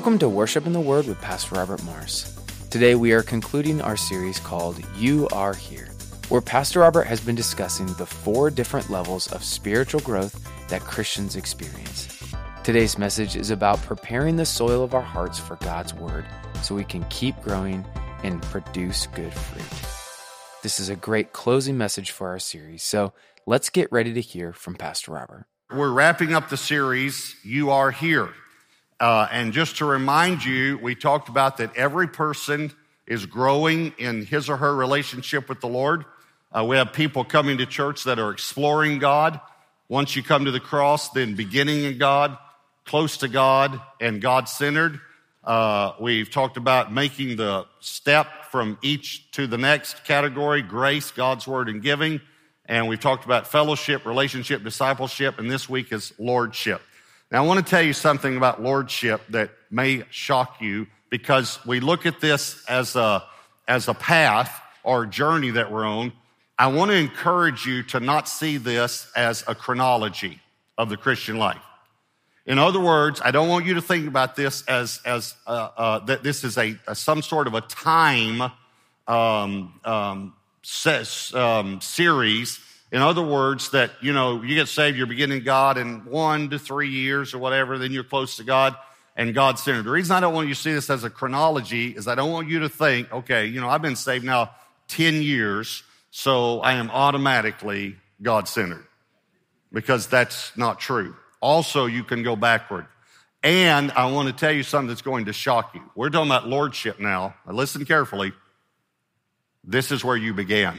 Welcome to Worship in the Word with Pastor Robert Morris. Today we are concluding our series called You Are Here, where Pastor Robert has been discussing the 4 different levels of spiritual growth that Christians experience. Today's message is about preparing the soil of our hearts for God's Word so we can keep growing and produce good fruit. This is a great closing message for our series, so let's get ready to hear from Pastor Robert. We're wrapping up the series, You Are Here. And just to remind you, we talked about that every person is growing in his or her relationship with the Lord. We have people coming to church that are exploring God. Once you come to the cross, then beginning in God, close to God, and God-centered. We've talked about making the step from each to the next category, grace, God's Word, and giving. And we've talked about fellowship, relationship, discipleship, and this week is lordship. Now, I want to tell you something about lordship that may shock you because we look at this as a path or journey that we're on. I want to encourage you to not see this as a chronology of the Christian life. In other words, I don't want you to think about this as that this is some sort of a time series. In other words, that, you get saved, you're beginning God in 1 to 3 years or whatever, then you're close to God and God-centered. The reason I don't want you to see this as a chronology is I don't want you to think, okay, I've been saved now 10 years, so I am automatically God-centered, because that's not true. Also, you can go backward. And I want to tell you something that's going to shock you. We're talking about lordship now. Now listen carefully. This is where you began.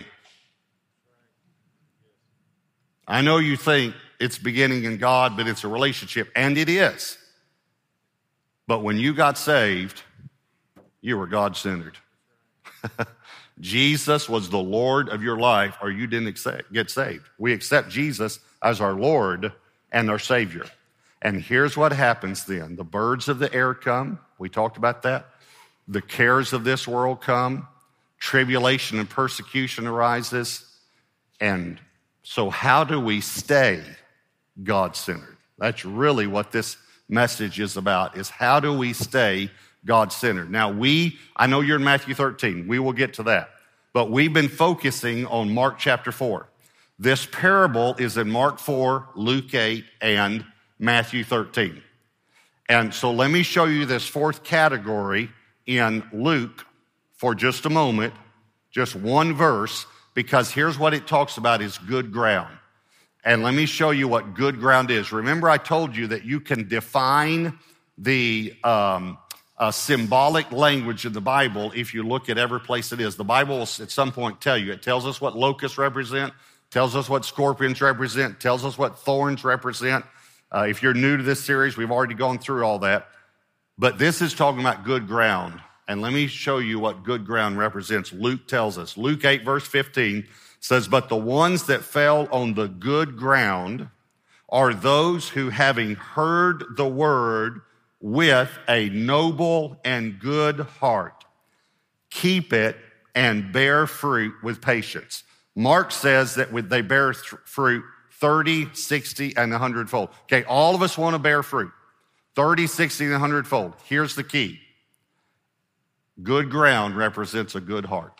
I know you think it's beginning in God, but it's a relationship, and it is. But when you got saved, you were God-centered. Jesus was the Lord of your life, or you didn't get saved. We accept Jesus as our Lord and our Savior. And here's what happens then. The birds of the air come. We talked about that. The cares of this world come. Tribulation and persecution arises. And so how do we stay God-centered? That's really what this message is about, is how do we stay God-centered? Now I know you're in Matthew 13. We will get to that. But we've been focusing on Mark chapter 4. This parable is in Mark 4, Luke 8, and Matthew 13. And so let me show you this 4th category in Luke for just a moment, just one verse, because here's what it talks about is good ground. And let me show you what good ground is. Remember, I told you that you can define the symbolic language in the Bible if you look at every place it is. The Bible will at some point tell you. It tells us what locusts represent, tells us what scorpions represent, tells us what thorns represent. If you're new to this series, we've already gone through all that. But this is talking about good ground. And let me show you what good ground represents. Luke tells us. Luke 8, verse 15 says, "But the ones that fell on the good ground are those who, having heard the word with a noble and good heart, keep it and bear fruit with patience." Mark says that they bear fruit 30, 60, and 100-fold. Okay, all of us want to bear fruit. 30, 60, and 100-fold. Here's the key. Good ground represents a good heart.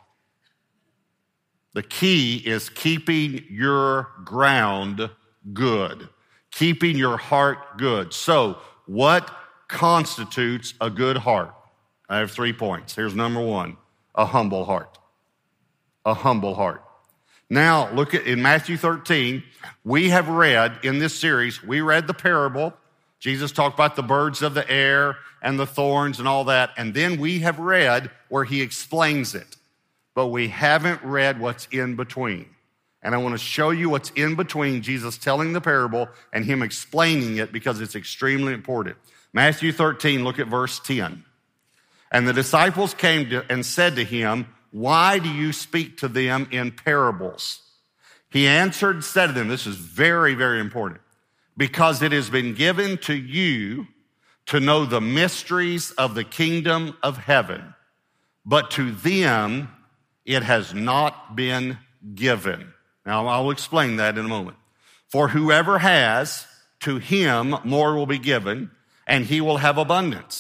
The key is keeping your ground good, keeping your heart good. So what constitutes a good heart? I have 3 points. Here's number 1, a humble heart. A humble heart. Now, look in Matthew 13, we have read in this series, we read the parable. Jesus talked about the birds of the air and the thorns and all that. And then we have read where he explains it. But we haven't read what's in between. And I want to show you what's in between Jesus telling the parable and him explaining it, because it's extremely important. Matthew 13, look at verse 10. "And the disciples came and said to him, 'Why do you speak to them in parables?' He answered and said to them," this is very, very important, "because it has been given to you to know the mysteries of the kingdom of heaven, but to them it has not been given." Now, I'll explain that in a moment. "For whoever has, to him more will be given, and he will have abundance.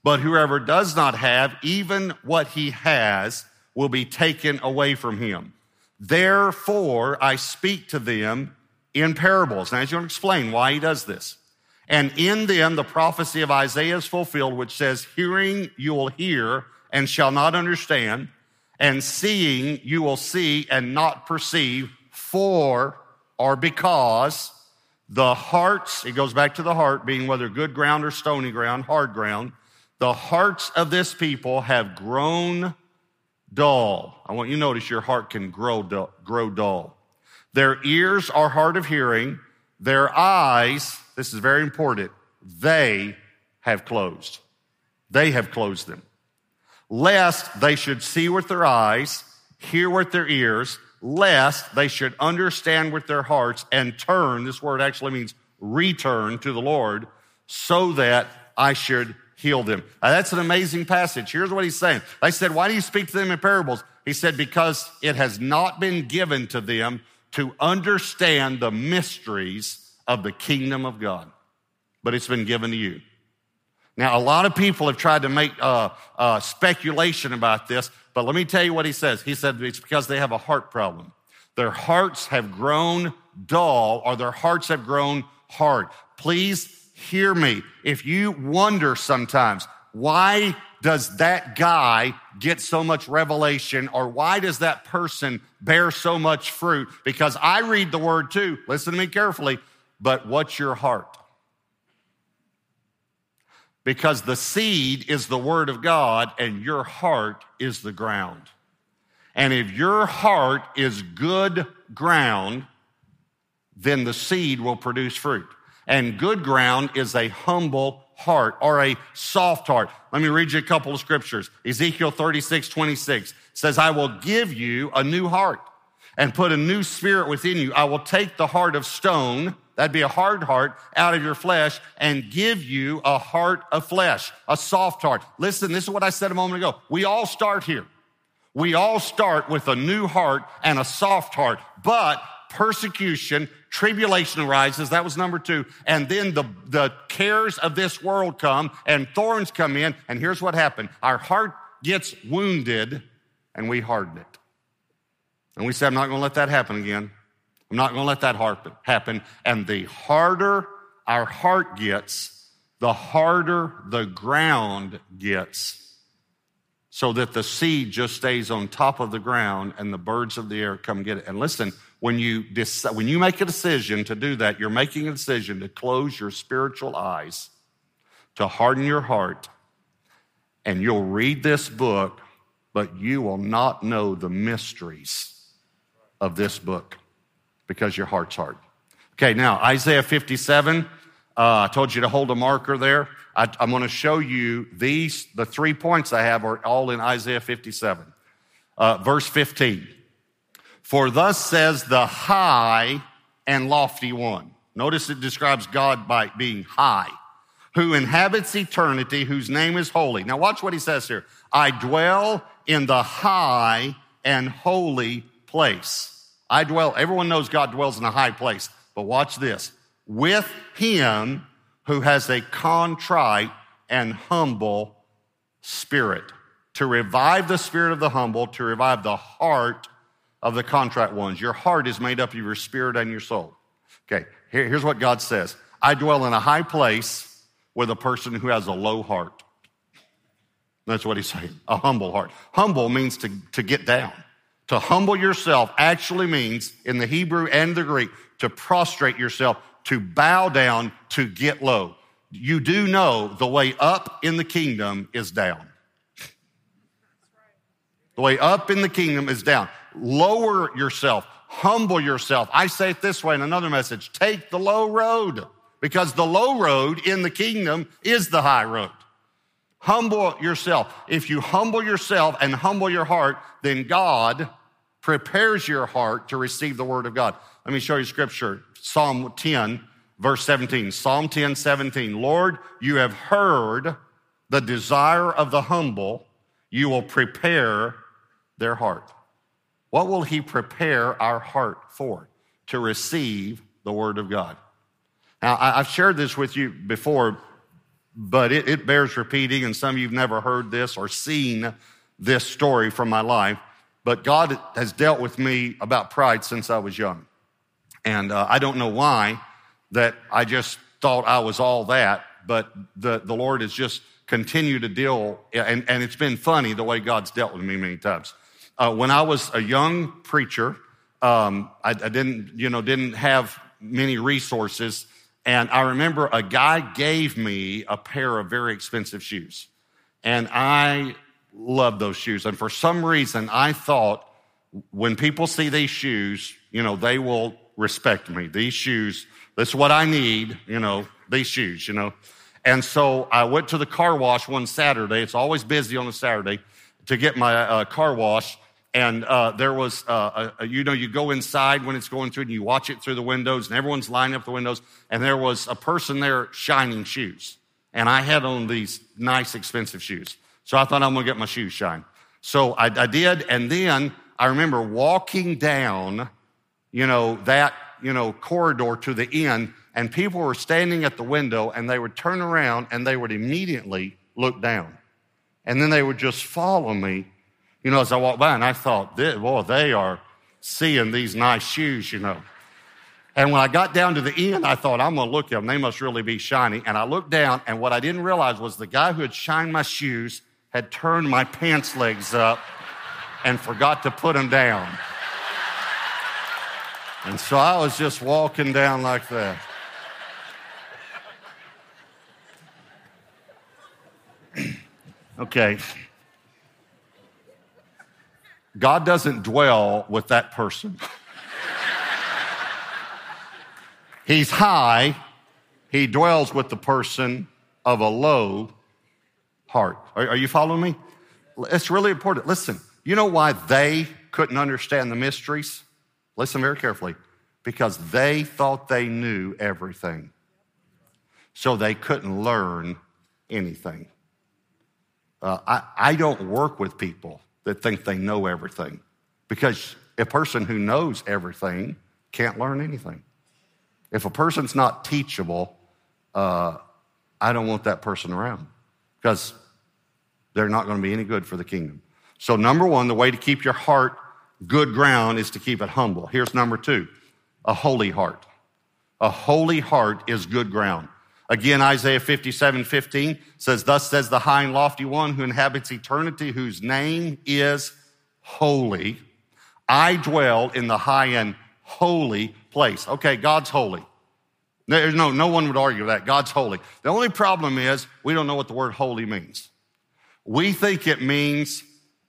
But whoever does not have, even what he has will be taken away from him. Therefore, I speak to them in parables. Now, he's going to explain why he does this. And in them, the prophecy of Isaiah is fulfilled, which says, hearing you will hear and shall not understand, and seeing you will see and not perceive, for or because the hearts, it goes back to the heart, being whether good ground or stony ground, hard ground, the hearts of this people have grown dull. I want you to notice your heart can grow dull. Their ears are hard of hearing. Their eyes, this is very important, they have closed. They have closed them. Lest they should see with their eyes, hear with their ears, lest they should understand with their hearts and turn, this word actually means return to the Lord, so that I should heal them. Now, that's an amazing passage. Here's what he's saying. They said, why do you speak to them in parables? He said, because it has not been given to them to understand the mysteries of the kingdom of God, but it's been given to you. Now, a lot of people have tried to make speculation about this, but let me tell you what he says. He said it's because they have a heart problem. Their hearts have grown dull, or their hearts have grown hard. Please hear me. If you wonder sometimes, why does that guy get so much revelation, or why does that person bear so much fruit? Because I read the word too. Listen to me carefully. But what's your heart? Because the seed is the word of God and your heart is the ground. And if your heart is good ground, then the seed will produce fruit. And good ground is a humble heart or a soft heart. Let me read you a couple of scriptures. Ezekiel 36:26 says, I will give you a new heart and put a new spirit within you. I will take the heart of stone, that'd be a hard heart, out of your flesh and give you a heart of flesh, a soft heart. Listen, this is what I said a moment ago. We all start here. We all start with a new heart and a soft heart, but persecution, tribulation arises. That was number 2. And then the cares of this world come and thorns come in. And here's what happened. Our heart gets wounded and we harden it. And we say, I'm not going to let that happen again. I'm not going to let that happen. And the harder our heart gets, the harder the ground gets, so that the seed just stays on top of the ground and the birds of the air come get it. And listen, when you make a decision to do that, you're making a decision to close your spiritual eyes, to harden your heart, and you'll read this book, but you will not know the mysteries of this book because your heart's hard. Okay, now Isaiah 57, I told you to hold a marker there. I'm going to show you the 3 points I have are all in Isaiah 57. Verse 15. For thus says the high and lofty one. Notice it describes God by being high, who inhabits eternity, whose name is holy. Now watch what he says here. I dwell in the high and holy place. Everyone knows God dwells in a high place, but watch this. With him who has a contrite and humble spirit, to revive the spirit of the humble, to revive the heart of the contrite ones. Your heart is made up of your spirit and your soul. Okay, here's what God says. I dwell in a high place with a person who has a low heart. That's what he's saying, a humble heart. Humble means to get down. To humble yourself actually means, in the Hebrew and the Greek, to prostrate yourself, to bow down, to get low. You do know the way up in the kingdom is down. The way up in the kingdom is down. Lower yourself, humble yourself. I say it this way in another message, take the low road, because the low road in the kingdom is the high road. Humble yourself. If you humble yourself and humble your heart, then God prepares your heart to receive the word of God. Let me show you scripture. Psalm 10, verse 17. Psalm 10, 17. Lord, you have heard the desire of the humble. You will prepare their heart. What will he prepare our heart for? To receive the word of God. Now, I've shared this with you before. but it bears repeating, and some of you have never heard this or seen this story from my life. But God has dealt with me about pride since I was young. And I don't know why that I just thought I was all that, but the Lord has just continued to deal, and it's been funny the way God's dealt with me many times. When I was a young preacher, I didn't have many resources, and I remember a guy gave me a pair of very expensive shoes, and I loved those shoes. And for some reason, I thought when people see these shoes, they will respect me. These shoes, this is what I need, these shoes, And so I went to the car wash one Saturday. It's always busy on a Saturday to get my car wash. And there was, you go inside when it's going through and you watch it through the windows and everyone's lining up the windows. And there was a person there shining shoes. And I had on these nice, expensive shoes. So I thought I'm going to get my shoes shined. So I did. And then I remember walking down, that, corridor to the end, and people were standing at the window and they would turn around and they would immediately look down. And then they would just follow me, as I walked by, and I thought, they are seeing these nice shoes, And when I got down to the end, I thought, I'm going to look at them. They must really be shiny. And I looked down, and what I didn't realize was the guy who had shined my shoes had turned my pants legs up and forgot to put them down. And so I was just walking down like that. Okay. God doesn't dwell with that person. He's high. He dwells with the person of a low heart. Are you following me? It's really important. Listen, you know why they couldn't understand the mysteries? Listen very carefully. Because they thought they knew everything. So they couldn't learn anything. I don't work with people that think they know everything. Because a person who knows everything can't learn anything. If a person's not teachable, I don't want that person around. Because they're not going to be any good for the kingdom. So number one, the way to keep your heart good ground is to keep it humble. Here's number two, a holy heart. A holy heart is good ground. Again, Isaiah 57:15 says, thus says the high and lofty one who inhabits eternity, whose name is holy. I dwell in the high and holy place. Okay, God's holy. No one would argue that. God's holy. The only problem is we don't know what the word holy means. We think it means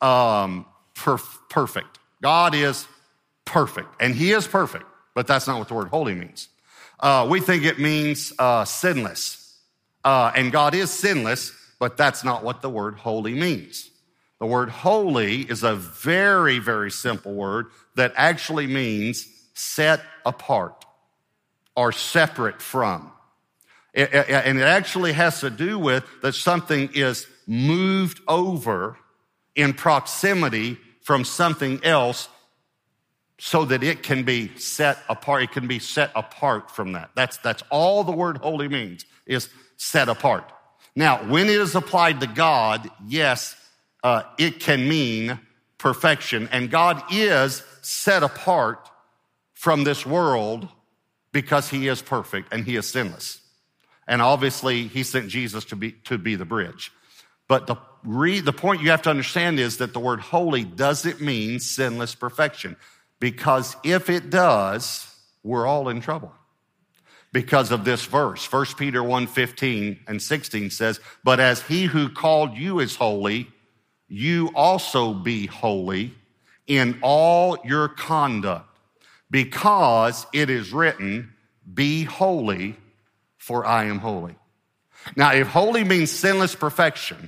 perfect. God is perfect, and he is perfect, but that's not what the word holy means. We think it means sinless, and God is sinless, but that's not what the word holy means. The word holy is a very, very simple word that actually means set apart or separate from. And it actually has to do with that something is moved over in proximity from something else so that it can be set apart. It can be set apart from that. That's all the word holy means, is set apart. Now, when it is applied to God, yes, it can mean perfection. And God is set apart from this world because he is perfect and he is sinless. And obviously, he sent Jesus to be the bridge. But the point you have to understand is that the word holy doesn't mean sinless perfection. Because if it does, we're all in trouble. Because of this verse, 1 Peter 1:15 and 16 says, but as he who called you is holy, you also be holy in all your conduct. Because it is written, be holy, for I am holy. Now, if holy means sinless perfection,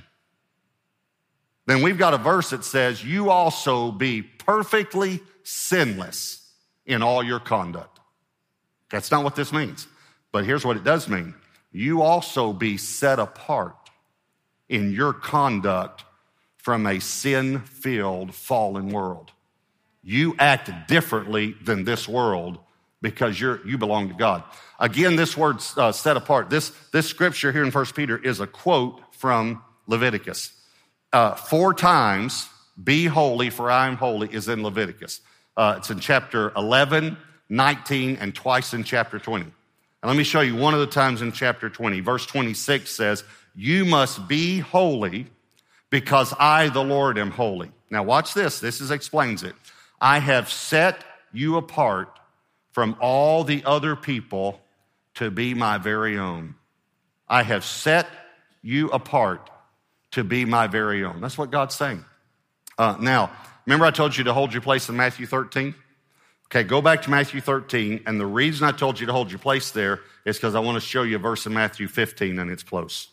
then we've got a verse that says, you also be perfectly sinless in all your conduct. That's not what this means. But here's what it does mean. You also be set apart in your conduct from a sin-filled, fallen world. You act differently than this world because you belong to God. Again, this word set apart, this scripture here in 1 Peter is a quote from Leviticus. 4 times, be holy for I am holy, is in Leviticus. It's in chapter 11, 19, and twice in chapter 20. And let me show you one of the times in chapter 20. Verse 26 says, you must be holy because I, the Lord, am holy. Now watch this. This explains it. I have set you apart from all the other people to be my very own. I have set you apart to be my very own. That's what God's saying. Now, remember I told you to hold your place in Matthew 13? Okay, go back to Matthew 13, and the reason I told you to hold your place there is because I want to show you a verse in Matthew 15, and it's close.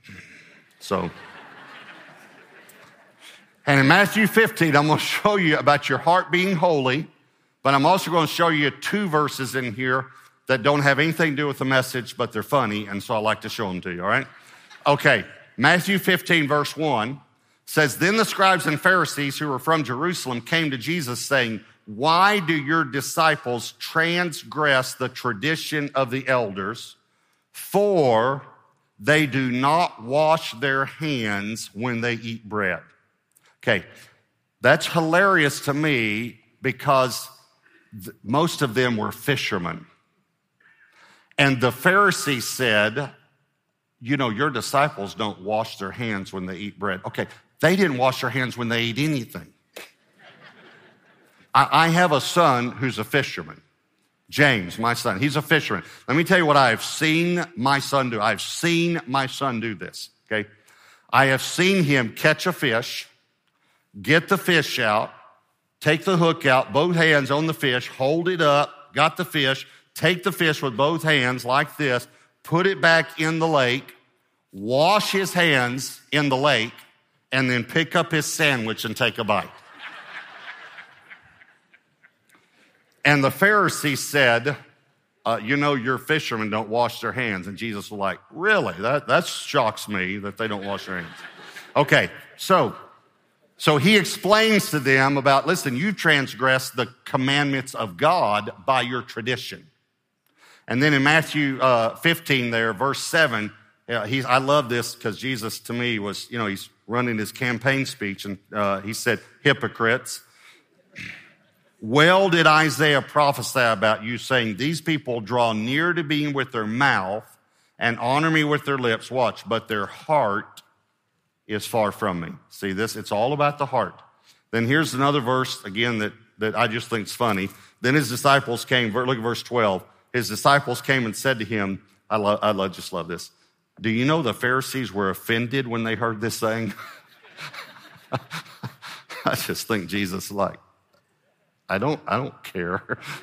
And in Matthew 15, I'm going to show you about your heart being holy, but I'm also going to show you 2 verses in here that don't have anything to do with the message, but they're funny, and so I like to show them to you, all right? Okay, Matthew 15, verse 1 says, then the scribes and Pharisees who were from Jerusalem came to Jesus saying, why do your disciples transgress the tradition of the elders? For they do not wash their hands when they eat bread. Okay, that's hilarious to me because most of them were fishermen. And the Pharisees said, your disciples don't wash their hands when they eat bread. Okay, they didn't wash their hands when they ate anything. I have a son who's a fisherman. James, my son, he's a fisherman. Let me tell you what I have seen my son do. I've seen my son do this, okay? I have seen him catch a fish, get the fish out, take the hook out, both hands on the fish, hold it up, got the fish, take the fish with both hands like this, put it back in the lake, wash his hands in the lake, and then pick up his sandwich and take a bite. And the Pharisees said, your fishermen don't wash their hands. And Jesus was like, really? That shocks me that they don't wash their hands. Okay, so he explains to them about, listen, you transgress the commandments of God by your tradition. And then in Matthew 15 there, verse 7, I love this because Jesus to me was, he's running his campaign speech and he said, hypocrites. Well did Isaiah prophesy about you, saying, these people draw near to me with their mouth and honor me with their lips. Watch, but their heart is far from me. See this? It's all about the heart. Then here's another verse, again, that I just think is funny. Then his disciples came, look at verse 12. His disciples came and said to him, I just love this. Do you know the Pharisees were offended when they heard this saying? I just think Jesus I don't care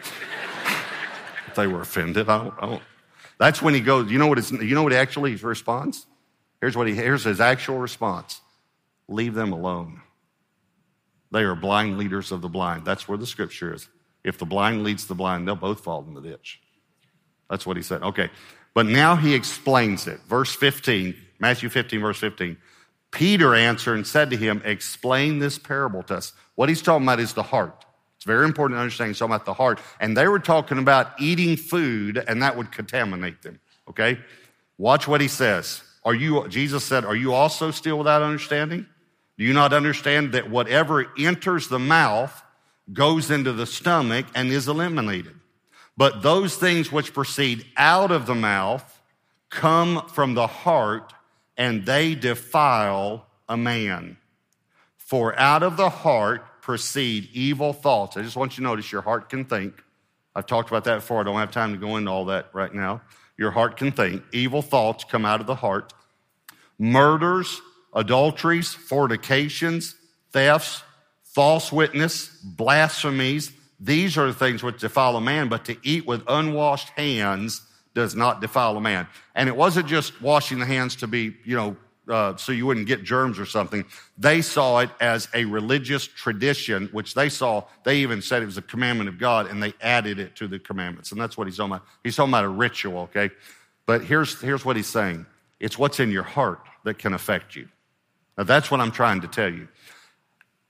if they were offended. I don't. That's when he goes, you know what actually he responds? Here's his actual response. Leave them alone. They are blind leaders of the blind. That's where the scripture is. If the blind leads the blind, they'll both fall in the ditch. That's what he said. Okay. But now he explains it. Verse 15, Matthew 15, verse 15. Peter answered and said to him, explain this parable to us. What he's talking about is the heart. It's very important to understand he's talking about the heart. And they were talking about eating food, and that would contaminate them, okay? Watch what he says. Jesus said, are you also still without understanding? Do you not understand that whatever enters the mouth goes into the stomach and is eliminated? But those things which proceed out of the mouth come from the heart, and they defile a man. For out of the heart proceed evil thoughts. I just want you to notice your heart can think. I've talked about that before. I don't have time to go into all that right now. Your heart can think. Evil thoughts come out of the heart. Murders, adulteries, fornications, thefts, false witness, blasphemies. These are the things which defile a man, but to eat with unwashed hands does not defile a man. And it wasn't just washing the hands to be, so you wouldn't get germs or something. They saw it as a religious tradition, which they even said it was a commandment of God, and they added it to the commandments. And that's what he's talking about. He's talking about a ritual, okay? But here's what he's saying. It's what's in your heart that can affect you. Now, that's what I'm trying to tell you.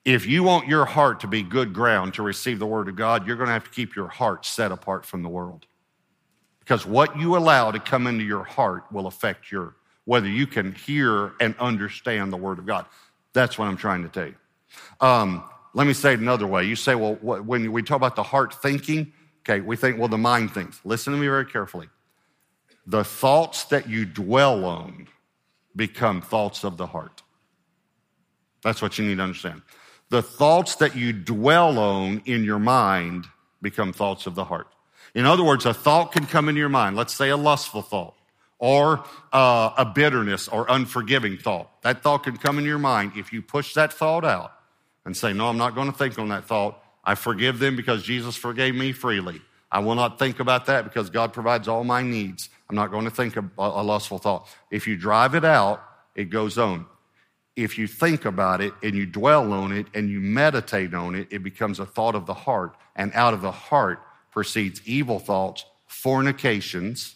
If you want your heart to be good ground to receive the word of God, you're going to have to keep your heart set apart from the world. Because what you allow to come into your heart will affect whether you can hear and understand the word of God. That's what I'm trying to tell you. Let me say it another way. You say, well, when we talk about the heart thinking, okay, we think, well, the mind thinks. Listen to me very carefully. The thoughts that you dwell on become thoughts of the heart. That's what you need to understand. The thoughts that you dwell on in your mind become thoughts of the heart. In other words, a thought can come into your mind. Let's say a lustful thought or a bitterness or unforgiving thought. That thought can come into your mind. If you push that thought out and say, no, I'm not going to think on that thought. I forgive them because Jesus forgave me freely. I will not think about that because God provides all my needs. I'm not going to think of a lustful thought. If you drive it out, it goes on. If you think about it and you dwell on it and you meditate on it, it becomes a thought of the heart. And out of the heart proceeds evil thoughts, fornications,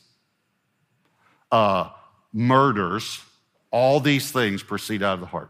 murders. All these things proceed out of the heart.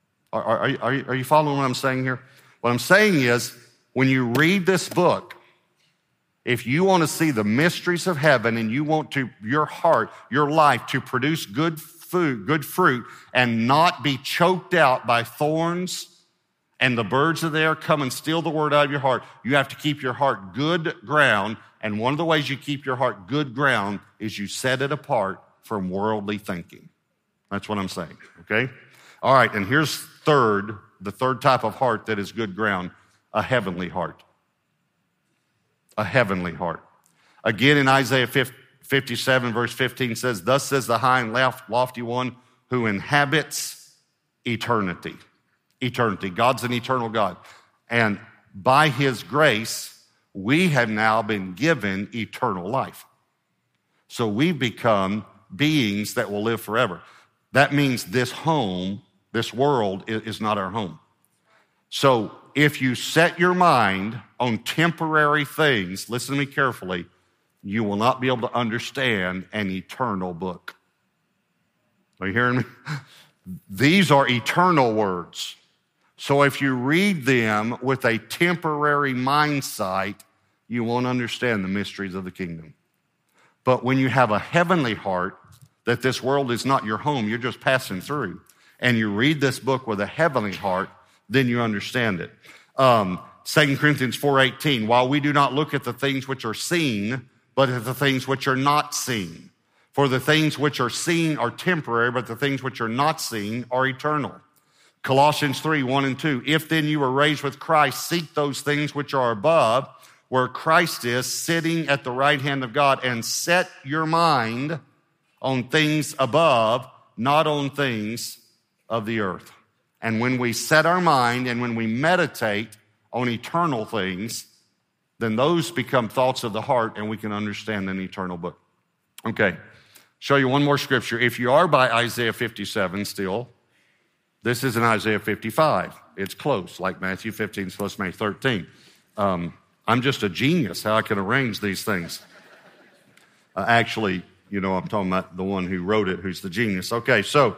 Are you following what I'm saying here? What I'm saying is, when you read this book, if you want to see the mysteries of heaven and you want your heart, your life to produce good fruit, and not be choked out by thorns and the birds of the air come and steal the word out of your heart, you have to keep your heart good ground. And one of the ways you keep your heart good ground is you set it apart from worldly thinking. That's what I'm saying, okay? All right, and here's the third type of heart that is good ground, a heavenly heart. A heavenly heart. Again, in Isaiah 57, verse 15 says, thus says the high and lofty one who inhabits eternity. Eternity. God's an eternal God. And by his grace, we have now been given eternal life. So we've become beings that will live forever. That means this home, this world, is not our home. So if you set your mind on temporary things, listen to me carefully, you will not be able to understand an eternal book. Are you hearing me? These are eternal words. So if you read them with a temporary mindset, you won't understand the mysteries of the kingdom. But when you have a heavenly heart, that this world is not your home, you're just passing through, and you read this book with a heavenly heart, then you understand it. 2 Corinthians 4:18, while we do not look at the things which are seen, but at the things which are not seen. For the things which are seen are temporary, but the things which are not seen are eternal. Colossians 3:1 and 2, if then you were raised with Christ, seek those things which are above, where Christ is, sitting at the right hand of God, and set your mind on things above, not on things of the earth. And when we set our mind and when we meditate on eternal things, then those become thoughts of the heart and we can understand an eternal book. Okay, show you one more scripture. If you are by Isaiah 57 still, this is in Isaiah 55. It's close, like Matthew 15 is close to Matthew 13. I'm just a genius how I can arrange these things. Actually, I'm talking about the one who wrote it, who's the genius. Okay, so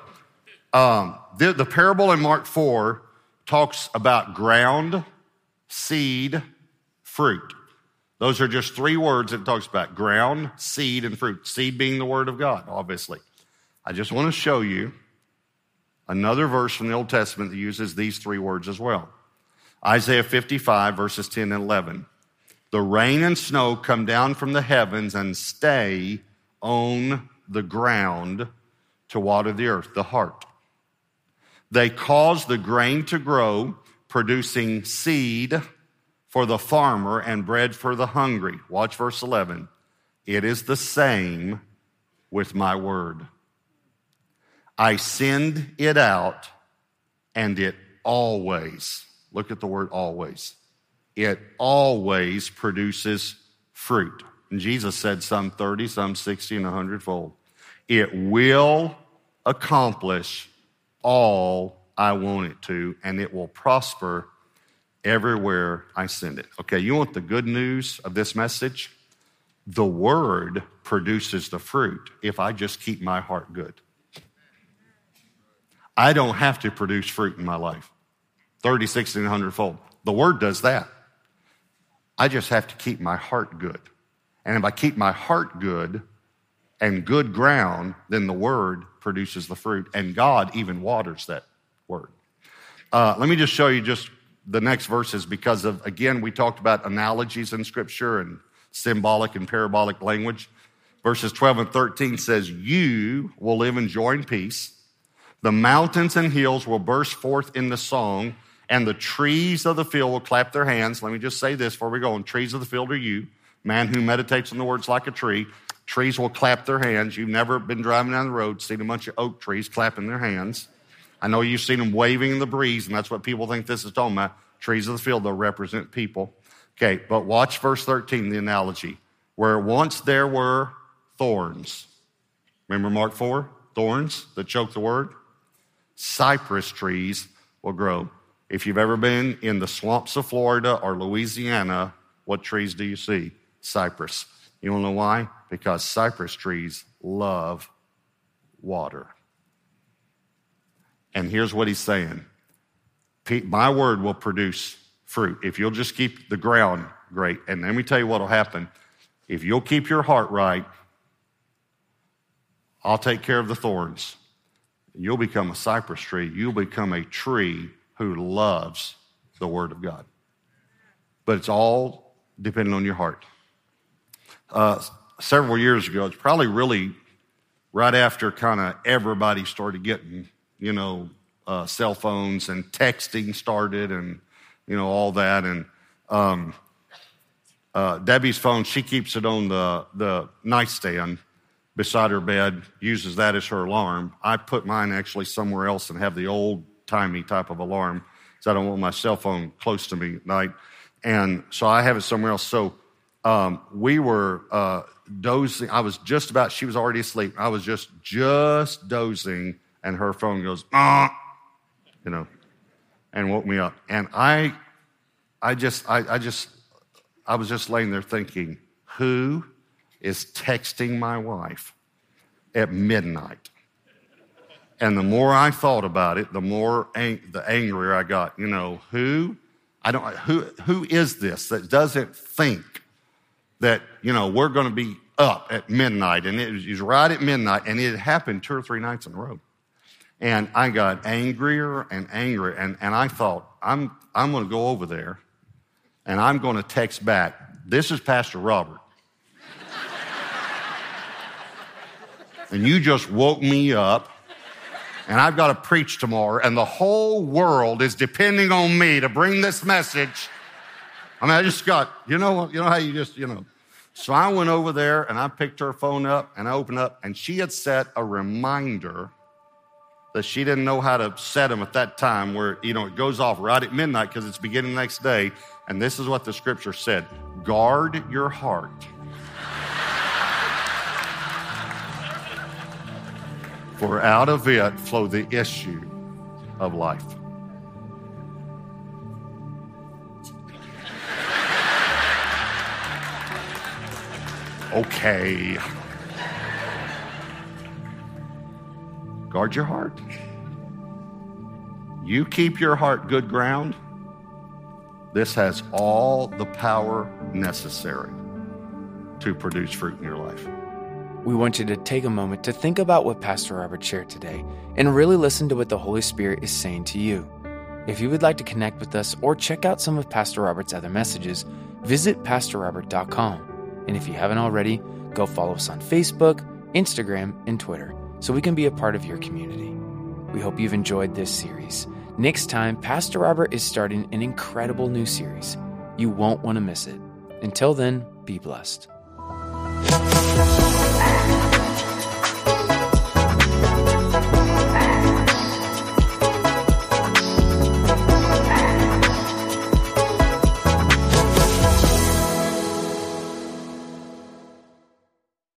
the parable in Mark 4 talks about ground, seed, fruit. Those are just three words it talks about: ground, seed, and fruit. Seed being the word of God, obviously. I just want to show you another verse from the Old Testament that uses these three words as well. Isaiah 55, verses 10 and 11. The rain and snow come down from the heavens and stay on the ground to water the earth, the heart. They cause the grain to grow, producing seed for the farmer and bread for the hungry. Watch verse 11. It is the same with my word. I send it out, and it always, look at the word always, it always produces fruit. And Jesus said some 30, some 60, and 100-fold. It will accomplish all I want it to, and it will prosper everywhere I send it. Okay, you want the good news of this message? The word produces the fruit if I just keep my heart good. I don't have to produce fruit in my life. 30, 60, and 100-fold. The word does that. I just have to keep my heart good. And if I keep my heart good and good ground, then the word produces the fruit. And God even waters that word. Let me just show you just the next verses because of, again, we talked about analogies in Scripture and symbolic and parabolic language. Verses 12 and 13 says, you will live in joy and peace. The mountains and hills will burst forth into song, and the trees of the field will clap their hands. Let me just say this before we go on. Trees of the field are you, man who meditates on the words like a tree. Trees will clap their hands. You've never been driving down the road, seen a bunch of oak trees clapping their hands. I know you've seen them waving in the breeze, and that's what people think this is talking about. Trees of the field, they'll represent people. Okay, but watch verse 13, the analogy. Where once there were thorns. Remember Mark 4? Thorns that choke the word? Cypress trees will grow. If you've ever been in the swamps of Florida or Louisiana, what trees do you see? Cypress. You want to know why? Because cypress trees love water. And here's what he's saying. My word will produce fruit. If you'll just keep the ground great. And let me tell you what will happen. If you'll keep your heart right, I'll take care of the thorns. You'll become a cypress tree. You'll become a tree who loves the word of God. But it's all depending on your heart. Several years ago, it's probably really right after kind of everybody started getting, cell phones and texting started and, all that. And Debbie's phone, she keeps it on the nightstand beside her bed, uses that as her alarm. I put mine actually somewhere else and have the old-timey type of alarm, so I don't want my cell phone close to me at night. And so I have it somewhere else. So we were dozing. She was already asleep. I was just dozing, and her phone goes, and woke me up. And I was just laying there thinking, who is texting my wife at midnight? And the more I thought about it, the more the angrier I got. Who is this that doesn't think that, we're going to be up at midnight? And it was right at midnight, and it happened 2 or 3 nights in a row. And I got angrier and angrier, and I thought, I'm going to go over there, and I'm going to text back, this is Pastor Robert. And you just woke me up, and I've got to preach tomorrow, and the whole world is depending on me to bring this message. I just got, how you just. So I went over there, and I picked her phone up, and I opened up, and she had set a reminder that she didn't know how to set them at that time where, it goes off right at midnight because it's beginning the next day. And this is what the scripture said. Guard your heart. For out of it flow the issue of life. Okay. Guard your heart. You keep your heart good ground. This has all the power necessary to produce fruit in your life. We want you to take a moment to think about what Pastor Robert shared today and really listen to what the Holy Spirit is saying to you. If you would like to connect with us or check out some of Pastor Robert's other messages, visit pastorrobert.com. And if you haven't already, go follow us on Facebook, Instagram, and Twitter so we can be a part of your community. We hope you've enjoyed this series. Next time, Pastor Robert is starting an incredible new series. You won't want to miss it. Until then, be blessed.